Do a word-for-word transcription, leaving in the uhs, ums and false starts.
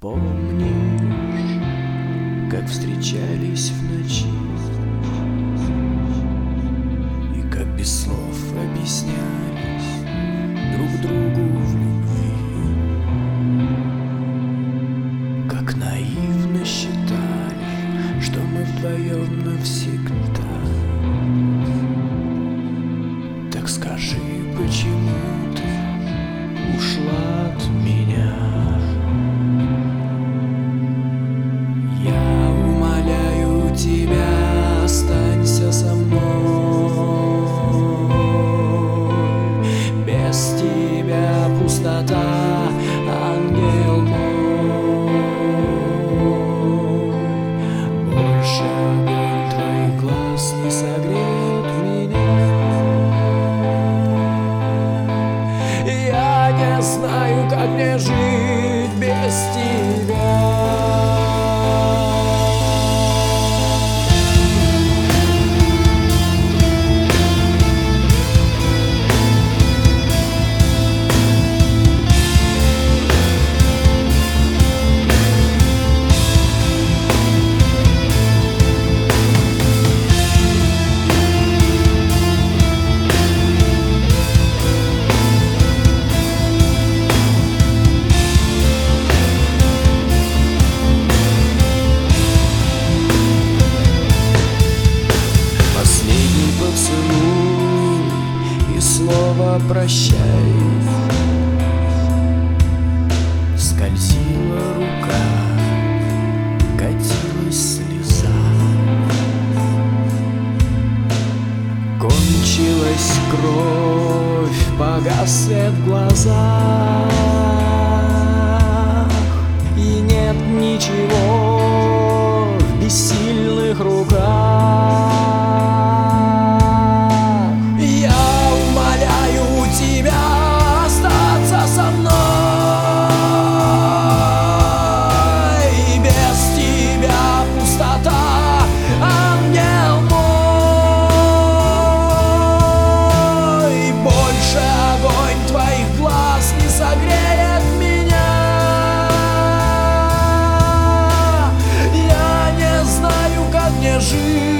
Помнишь, как встречались в ночи и как без слов объяснялись друг другу в любви, как наивно считали, что мы вдвоем навсегда. Так скажи, почему ты ушла от меня? Я умоляю тебя, останься со мной. Без тебя пустота, ангел мой. Больше огонь твоих глаз не согреет меня. Я не знаю, как мне жить без тебя. Слово прощай. Скользила рука, катилась слеза. Кончилась кровь, погас свет в глазах, и нет ничего в бессильных руках. Жить